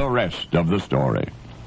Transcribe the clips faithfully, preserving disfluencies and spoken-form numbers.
the rest of the story.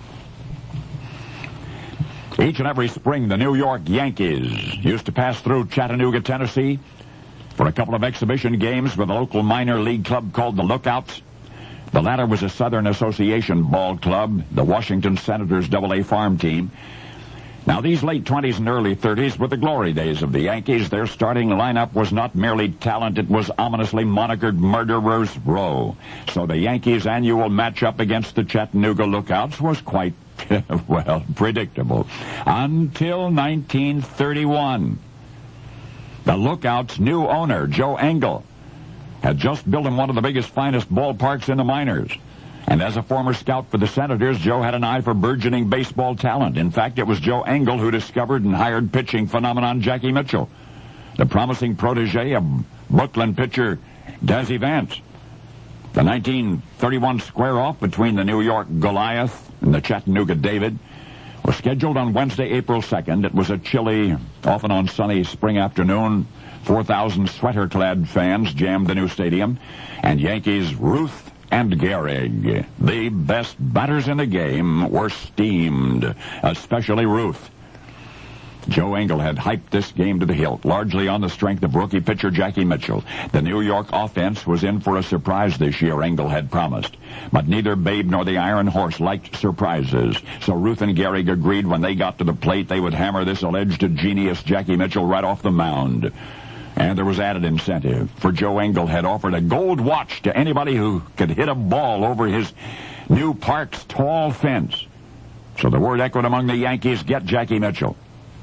Each and every spring, the New York Yankees used to pass through Chattanooga, Tennessee, for a couple of exhibition games with a local minor league club called the Lookouts. The latter was a Southern Association ball club, the Washington Senators double A farm team. Now, these late twenties and early thirties were the glory days of the Yankees. Their starting lineup was not merely talent, it was ominously monikered Murderers Row. So the Yankees' annual matchup against the Chattanooga Lookouts was quite, well, predictable. Until nineteen thirty-one. The Lookouts' new owner, Joe Engel, had just built him one of the biggest, finest ballparks in the minors. And as a former scout for the Senators, Joe had an eye for burgeoning baseball talent. In fact, it was Joe Engel who discovered and hired pitching phenomenon Jackie Mitchell, the promising protege of Brooklyn pitcher Dazzy Vance. The nineteen thirty-one square-off between the New York Goliath and the Chattanooga David was scheduled on Wednesday, April second. It was a chilly, often on sunny spring afternoon. four thousand sweater-clad fans jammed the new stadium, and Yankees Ruth and Gehrig, the best batters in the game, were steamed, especially Ruth. Joe Engel had hyped this game to the hilt, largely on the strength of rookie pitcher Jackie Mitchell. The New York offense was in for a surprise this year, Engel had promised. But neither Babe nor the Iron Horse liked surprises, so Ruth and Gehrig agreed when they got to the plate they would hammer this alleged genius Jackie Mitchell right off the mound. And there was added incentive, for Joe Engel had offered a gold watch to anybody who could hit a ball over his new park's tall fence. So the word echoed among the Yankees, get Jackie Mitchell.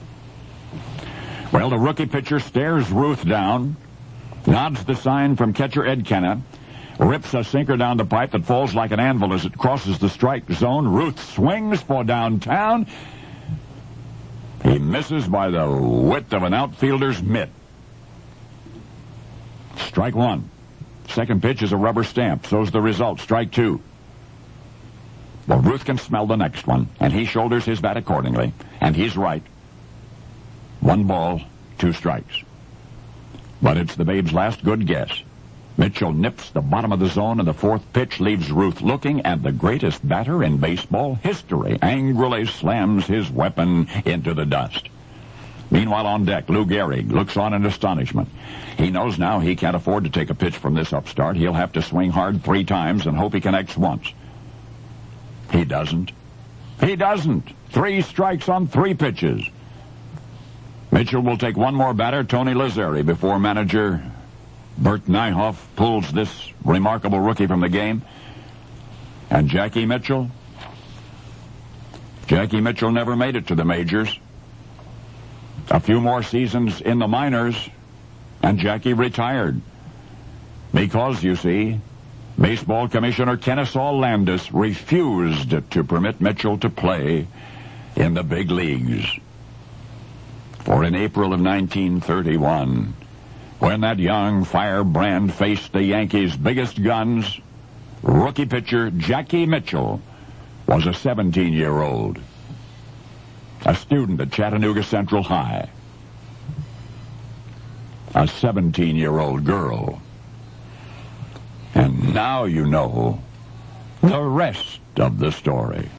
Well, the rookie pitcher stares Ruth down, nods the sign from catcher Ed Kenna, rips a sinker down the pipe that falls like an anvil as it crosses the strike zone. Ruth swings for downtown. He misses by the width of an outfielder's mitt. Strike one. Second pitch is a rubber stamp. So's the result. Strike two. Well, Ruth can smell the next one, and he shoulders his bat accordingly. And he's right. One ball, two strikes. But it's the Babe's last good guess. Mitchell nips the bottom of the zone, and the fourth pitch leaves Ruth looking, and the greatest batter in baseball history angrily slams his weapon into the dust. Meanwhile, on deck, Lou Gehrig looks on in astonishment. He knows now he can't afford to take a pitch from this upstart. He'll have to swing hard three times and hope he connects once. He doesn't. He doesn't. Three strikes on three pitches. Mitchell will take one more batter, Tony Lazzeri, before manager Bert Nyhoff pulls this remarkable rookie from the game. And Jackie Mitchell? Jackie Mitchell never made it to the majors. A few more seasons in the minors, and Jackie retired. Because, you see, Baseball Commissioner Kennesaw Landis refused to permit Mitchell to play in the big leagues. For in April of nineteen thirty-one, when that young firebrand faced the Yankees' biggest guns, rookie pitcher Jackie Mitchell was a seventeen-year-old, a student at Chattanooga Central High, a seventeen-year-old girl. And now you know the rest of the story.